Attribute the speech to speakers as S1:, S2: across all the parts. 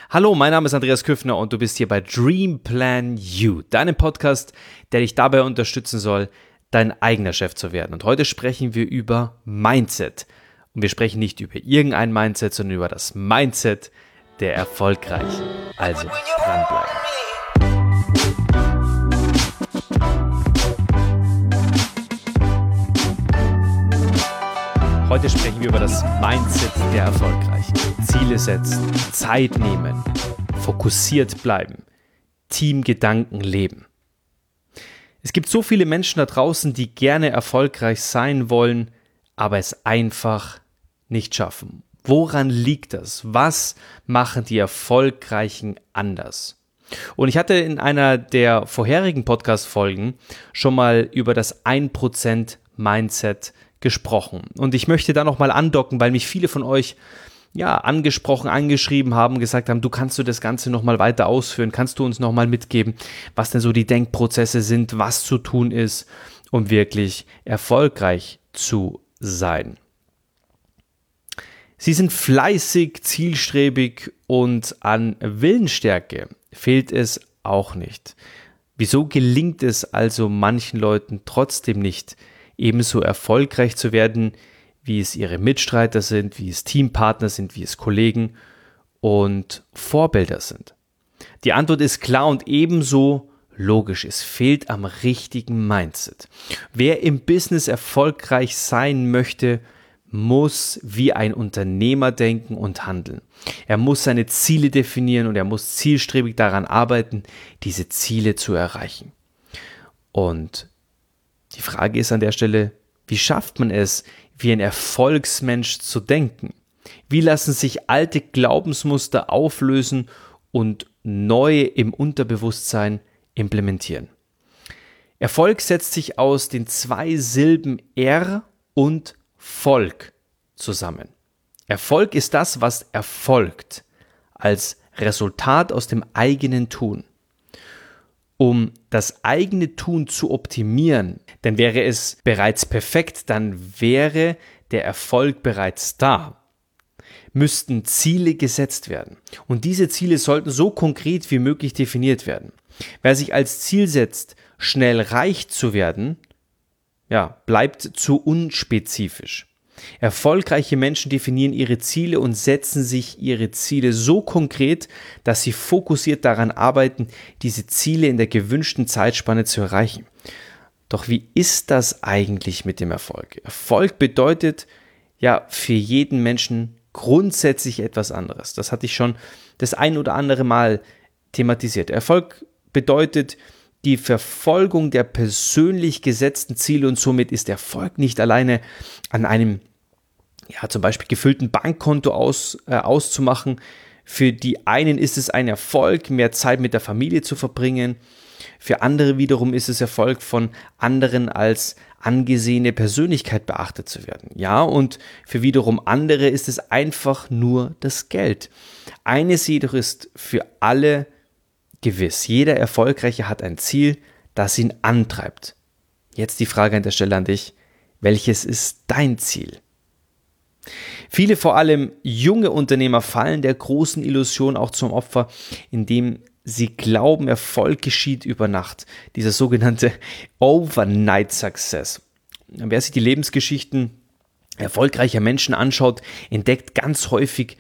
S1: Hallo, mein Name ist Andreas Küffner und du bist hier bei Dream Plan You, deinem Podcast, der dich dabei unterstützen soll, dein eigener Chef zu werden. Und heute sprechen wir über Mindset. Und wir sprechen nicht über irgendein Mindset, sondern über das Mindset der Erfolgreichen. Also dranbleiben. Heute sprechen wir über das Mindset der Erfolgreichen. Ziele setzen, Zeit nehmen, fokussiert bleiben, Teamgedanken leben. Es gibt so viele Menschen da draußen, die gerne erfolgreich sein wollen, aber es einfach nicht schaffen. Woran liegt das? Was machen die Erfolgreichen anders? Und ich hatte in einer der vorherigen Podcast-Folgen schon mal über das 1% Mindset gesprochen. Und ich möchte da nochmal andocken, weil mich viele von euch angesprochen, angeschrieben haben, gesagt haben, kannst du das Ganze nochmal weiter ausführen, kannst du uns nochmal mitgeben, was denn so die Denkprozesse sind, was zu tun ist, um wirklich erfolgreich zu sein. Sie sind fleißig, zielstrebig und an Willensstärke fehlt es auch nicht. Wieso gelingt es also manchen Leuten trotzdem nicht, ebenso erfolgreich zu werden, wie es ihre Mitstreiter sind, wie es Teampartner sind, wie es Kollegen und Vorbilder sind? Die Antwort ist klar und ebenso logisch. Es fehlt am richtigen Mindset. Wer im Business erfolgreich sein möchte, muss wie ein Unternehmer denken und handeln. Er muss seine Ziele definieren und er muss zielstrebig daran arbeiten, diese Ziele zu erreichen. Und die Frage ist an der Stelle, wie schafft man es, wie ein Erfolgsmensch zu denken? Wie lassen sich alte Glaubensmuster auflösen und neue im Unterbewusstsein implementieren? Erfolg setzt sich aus den 2 Silben R und Volk zusammen. Erfolg ist das, was erfolgt, als Resultat aus dem eigenen Tun. Um das eigene Tun zu optimieren, dann wäre es bereits perfekt, dann wäre der Erfolg bereits da. Müssten Ziele gesetzt werden. Und diese Ziele sollten so konkret wie möglich definiert werden. Wer sich als Ziel setzt, schnell reich zu werden, bleibt zu unspezifisch. Erfolgreiche Menschen definieren ihre Ziele und setzen sich ihre Ziele so konkret, dass sie fokussiert daran arbeiten, diese Ziele in der gewünschten Zeitspanne zu erreichen. Doch wie ist das eigentlich mit dem Erfolg? Erfolg bedeutet für jeden Menschen grundsätzlich etwas anderes. Das hatte ich schon das ein oder andere Mal thematisiert. Erfolg bedeutet die Verfolgung der persönlich gesetzten Ziele und somit ist Erfolg nicht alleine an einem zum Beispiel gefüllten Bankkonto auszumachen. Für die einen ist es ein Erfolg, mehr Zeit mit der Familie zu verbringen. Für andere wiederum ist es Erfolg, von anderen als angesehene Persönlichkeit beachtet zu werden. Und für wiederum andere ist es einfach nur das Geld. Eines jedoch ist für alle gewiss. Jeder Erfolgreiche hat ein Ziel, das ihn antreibt. Jetzt die Frage an der Stelle an dich. Welches ist dein Ziel? Viele, vor allem junge Unternehmer, fallen der großen Illusion auch zum Opfer, indem sie glauben, Erfolg geschieht über Nacht. Dieser sogenannte Overnight Success. Wer sich die Lebensgeschichten erfolgreicher Menschen anschaut, entdeckt ganz häufig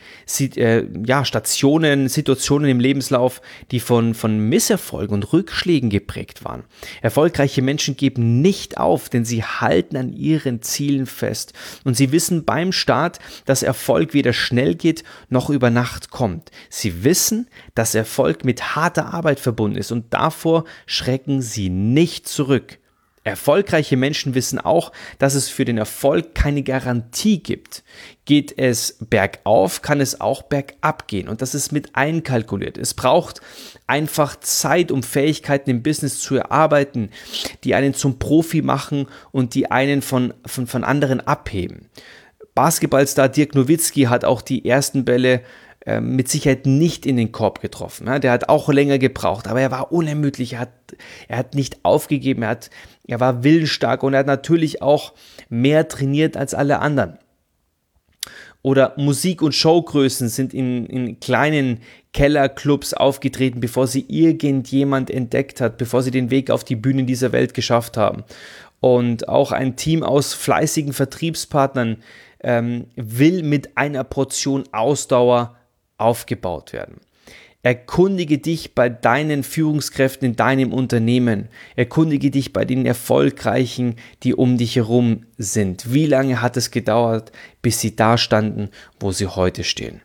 S1: Situationen im Lebenslauf, die von Misserfolgen und Rückschlägen geprägt waren. Erfolgreiche Menschen geben nicht auf, denn sie halten an ihren Zielen fest. Und sie wissen beim Start, dass Erfolg weder schnell geht, noch über Nacht kommt. Sie wissen, dass Erfolg mit harter Arbeit verbunden ist und davor schrecken sie nicht zurück. Erfolgreiche Menschen wissen auch, dass es für den Erfolg keine Garantie gibt. Geht es bergauf, kann es auch bergab gehen und das ist mit einkalkuliert. Es braucht einfach Zeit, um Fähigkeiten im Business zu erarbeiten, die einen zum Profi machen und die einen von anderen abheben. Basketballstar Dirk Nowitzki hat auch die ersten Bälle mit Sicherheit nicht in den Korb getroffen. Der hat auch länger gebraucht, aber er war unermüdlich, er hat nicht aufgegeben, er war willensstark und er hat natürlich auch mehr trainiert als alle anderen. Oder Musik- und Showgrößen sind in kleinen Kellerclubs aufgetreten, bevor sie irgendjemand entdeckt hat, bevor sie den Weg auf die Bühnen dieser Welt geschafft haben. Und auch ein Team aus fleißigen Vertriebspartnern will mit einer Portion Ausdauer aufgebaut werden. Erkundige dich bei deinen Führungskräften in deinem Unternehmen. Erkundige dich bei den Erfolgreichen, die um dich herum sind. Wie lange hat es gedauert, bis sie da standen, wo sie heute stehen?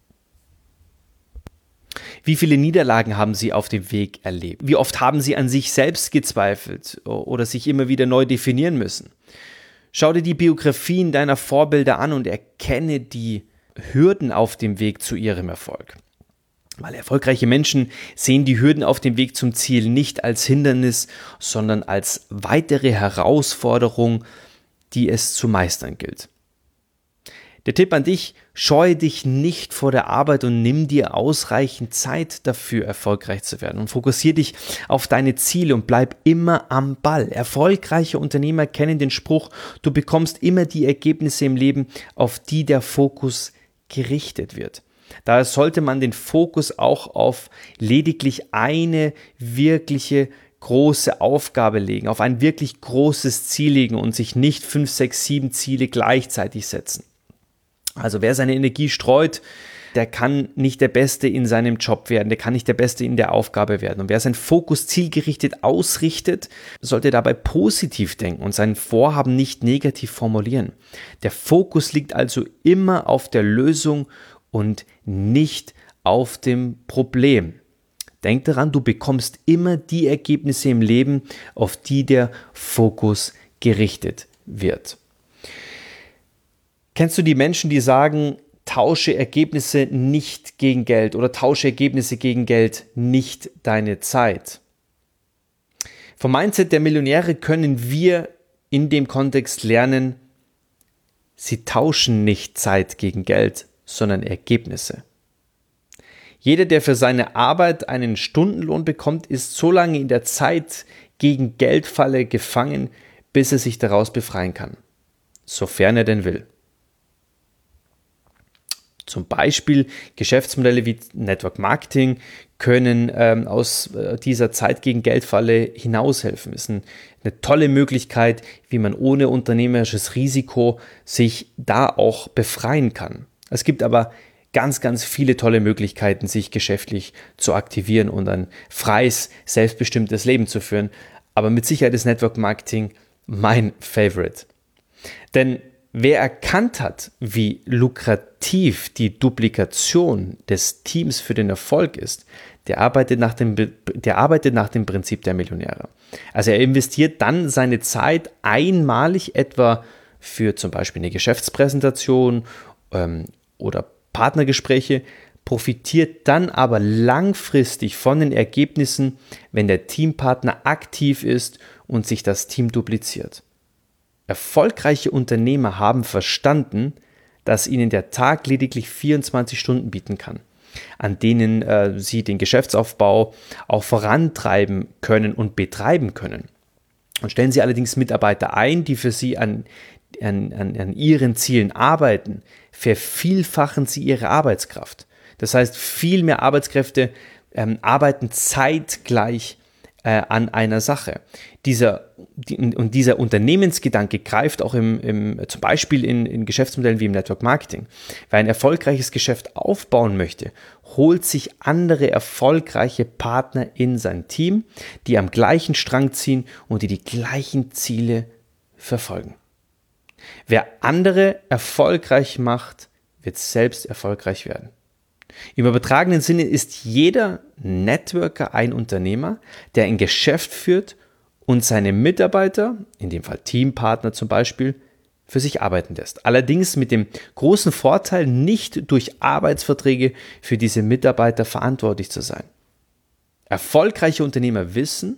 S1: Wie viele Niederlagen haben sie auf dem Weg erlebt? Wie oft haben sie an sich selbst gezweifelt oder sich immer wieder neu definieren müssen? Schau dir die Biografien deiner Vorbilder an und erkenne die Hürden auf dem Weg zu ihrem Erfolg. Weil erfolgreiche Menschen sehen die Hürden auf dem Weg zum Ziel nicht als Hindernis, sondern als weitere Herausforderung, die es zu meistern gilt. Der Tipp an dich: Scheue dich nicht vor der Arbeit und nimm dir ausreichend Zeit dafür, erfolgreich zu werden. Und fokussiere dich auf deine Ziele und bleib immer am Ball. Erfolgreiche Unternehmer kennen den Spruch: Du bekommst immer die Ergebnisse im Leben, auf die der Fokus gerichtet wird. Daher sollte man den Fokus auch auf lediglich eine wirkliche große Aufgabe legen, auf ein wirklich großes Ziel legen und sich nicht 5, 6, 7 Ziele gleichzeitig setzen. Also wer seine Energie streut, der kann nicht der Beste in seinem Job werden, der kann nicht der Beste in der Aufgabe werden. Und wer seinen Fokus zielgerichtet ausrichtet, sollte dabei positiv denken und sein Vorhaben nicht negativ formulieren. Der Fokus liegt also immer auf der Lösung und nicht auf dem Problem. Denk daran, du bekommst immer die Ergebnisse im Leben, auf die der Fokus gerichtet wird. Kennst du die Menschen, die sagen, tausche Ergebnisse nicht gegen Geld oder tausche Ergebnisse gegen Geld, nicht deine Zeit? Vom Mindset der Millionäre können wir in dem Kontext lernen, sie tauschen nicht Zeit gegen Geld, sondern Ergebnisse. Jeder, der für seine Arbeit einen Stundenlohn bekommt, ist so lange in der Zeit gegen Geldfalle gefangen, bis er sich daraus befreien kann, sofern er denn will. Zum Beispiel Geschäftsmodelle wie Network Marketing können aus dieser Zeit gegen Geldfalle hinaushelfen. Das ist eine tolle Möglichkeit, wie man ohne unternehmerisches Risiko sich da auch befreien kann. Es gibt aber ganz, ganz viele tolle Möglichkeiten, sich geschäftlich zu aktivieren und ein freies, selbstbestimmtes Leben zu führen. Aber mit Sicherheit ist Network Marketing mein Favorite. Denn wer erkannt hat, wie lukrativ die Duplikation des Teams für den Erfolg ist, der arbeitet nach dem Prinzip der Millionäre. Also er investiert dann seine Zeit einmalig etwa für zum Beispiel eine Geschäftspräsentation oder Partnergespräche, profitiert dann aber langfristig von den Ergebnissen, wenn der Teampartner aktiv ist und sich das Team dupliziert. Erfolgreiche Unternehmer haben verstanden, dass ihnen der Tag lediglich 24 Stunden bieten kann, an denen sie den Geschäftsaufbau auch vorantreiben können und betreiben können. Und stellen sie allerdings Mitarbeiter ein, die für sie an ihren Zielen arbeiten, vervielfachen sie ihre Arbeitskraft. Das heißt, viel mehr Arbeitskräfte arbeiten zeitgleich an einer Sache. Dieser Unternehmensgedanke greift auch zum Beispiel in Geschäftsmodellen wie im Network Marketing. Wer ein erfolgreiches Geschäft aufbauen möchte, holt sich andere erfolgreiche Partner in sein Team, die am gleichen Strang ziehen und die gleichen Ziele verfolgen. Wer andere erfolgreich macht, wird selbst erfolgreich werden. Im übertragenen Sinne ist jeder Networker ein Unternehmer, der ein Geschäft führt und seine Mitarbeiter, in dem Fall Teampartner zum Beispiel, für sich arbeiten lässt. Allerdings mit dem großen Vorteil, nicht durch Arbeitsverträge für diese Mitarbeiter verantwortlich zu sein. Erfolgreiche Unternehmer wissen,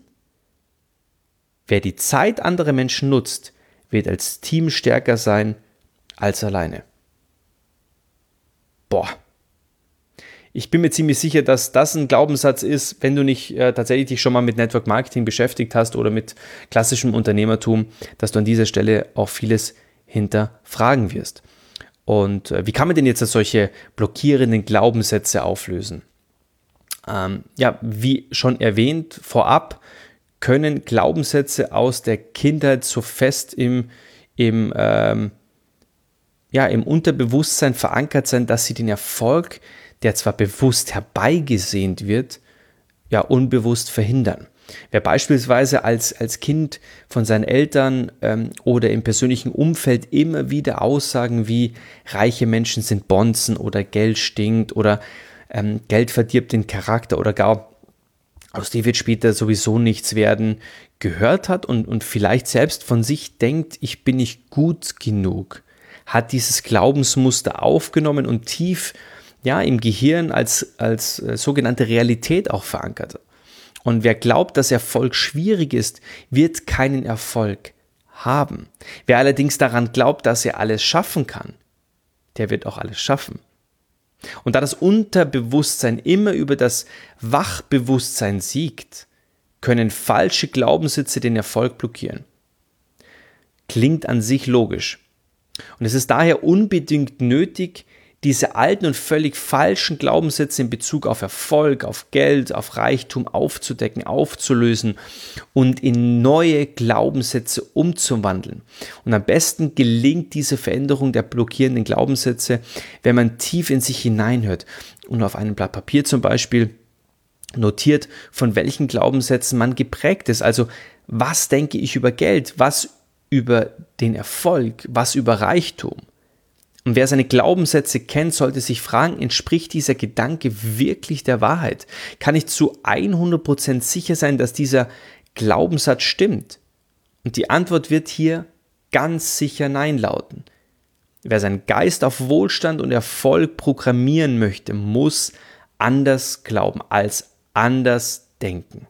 S1: wer die Zeit anderer Menschen nutzt, wird als Team stärker sein als alleine. Ich bin mir ziemlich sicher, dass das ein Glaubenssatz ist, wenn du nicht tatsächlich dich schon mal mit Network Marketing beschäftigt hast oder mit klassischem Unternehmertum, dass du an dieser Stelle auch vieles hinterfragen wirst. Und wie kann man denn jetzt solche blockierenden Glaubenssätze auflösen? Wie schon erwähnt vorab, können Glaubenssätze aus der Kindheit so fest im Unterbewusstsein verankert sein, dass sie den Erfolg, der zwar bewusst herbeigesehnt wird, unbewusst verhindern. Wer beispielsweise als Kind von seinen Eltern oder im persönlichen Umfeld immer wieder Aussagen wie reiche Menschen sind Bonzen oder Geld stinkt oder Geld verdirbt den Charakter oder gar aus dir wird später sowieso nichts werden, gehört hat und vielleicht selbst von sich denkt, ich bin nicht gut genug, hat dieses Glaubensmuster aufgenommen und tief im Gehirn als sogenannte Realität auch verankert. Und wer glaubt, dass Erfolg schwierig ist, wird keinen Erfolg haben. Wer allerdings daran glaubt, dass er alles schaffen kann, der wird auch alles schaffen. Und da das Unterbewusstsein immer über das Wachbewusstsein siegt, können falsche Glaubenssätze den Erfolg blockieren. Klingt an sich logisch. Und es ist daher unbedingt nötig, diese alten und völlig falschen Glaubenssätze in Bezug auf Erfolg, auf Geld, auf Reichtum aufzudecken, aufzulösen und in neue Glaubenssätze umzuwandeln. Und am besten gelingt diese Veränderung der blockierenden Glaubenssätze, wenn man tief in sich hineinhört und auf einem Blatt Papier zum Beispiel notiert, von welchen Glaubenssätzen man geprägt ist. Also was denke ich über Geld, was über den Erfolg, was über Reichtum. Und wer seine Glaubenssätze kennt, sollte sich fragen, entspricht dieser Gedanke wirklich der Wahrheit? Kann ich zu 100% sicher sein, dass dieser Glaubenssatz stimmt? Und die Antwort wird hier ganz sicher Nein lauten. Wer seinen Geist auf Wohlstand und Erfolg programmieren möchte, muss anders glauben als anders denken.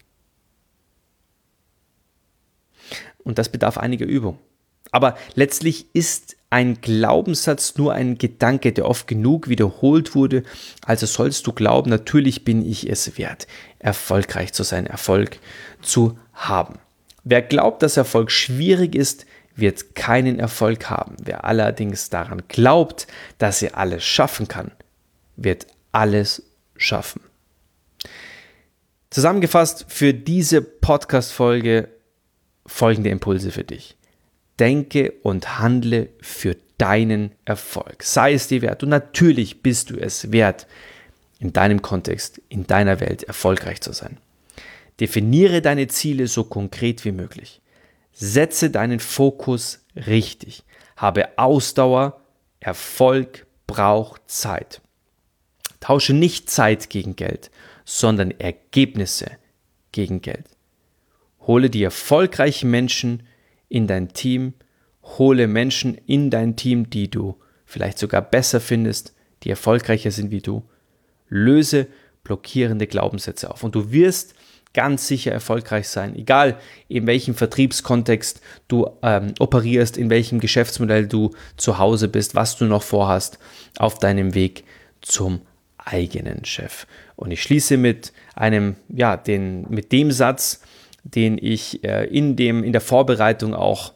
S1: Und das bedarf einiger Übung. Aber letztlich ist ein Glaubenssatz nur ein Gedanke, der oft genug wiederholt wurde. Also sollst du glauben, natürlich bin ich es wert, erfolgreich zu sein, Erfolg zu haben. Wer glaubt, dass Erfolg schwierig ist, wird keinen Erfolg haben. Wer allerdings daran glaubt, dass er alles schaffen kann, wird alles schaffen. Zusammengefasst für diese Podcast-Folge folgende Impulse für dich. Denke und handle für deinen Erfolg. Sei es dir wert. Und natürlich bist du es wert, in deinem Kontext, in deiner Welt erfolgreich zu sein. Definiere deine Ziele so konkret wie möglich. Setze deinen Fokus richtig. Habe Ausdauer. Erfolg braucht Zeit. Tausche nicht Zeit gegen Geld, sondern Ergebnisse gegen Geld. Hole die erfolgreichen Menschen in dein Team, hole Menschen in dein Team, die du vielleicht sogar besser findest, die erfolgreicher sind wie du. Löse blockierende Glaubenssätze auf und du wirst ganz sicher erfolgreich sein, egal in welchem Vertriebskontext du operierst, in welchem Geschäftsmodell du zu Hause bist, was du noch vorhast auf deinem Weg zum eigenen Chef. Und ich schließe mit dem Satz, den ich in der Vorbereitung auch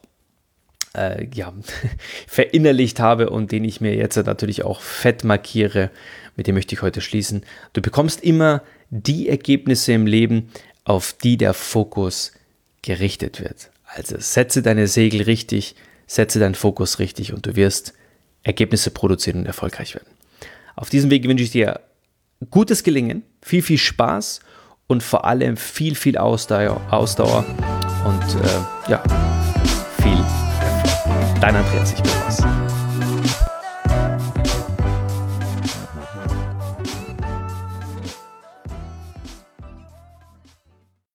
S1: verinnerlicht habe und den ich mir jetzt natürlich auch fett markiere, mit dem möchte ich heute schließen. Du bekommst immer die Ergebnisse im Leben, auf die der Fokus gerichtet wird. Also setze deine Segel richtig, setze deinen Fokus richtig und du wirst Ergebnisse produzieren und erfolgreich werden. Auf diesem Weg wünsche ich dir gutes Gelingen, viel, viel Spaß und vor allem viel, viel Ausdauer und viel Erfolg. Dein Andreas, ich bin raus.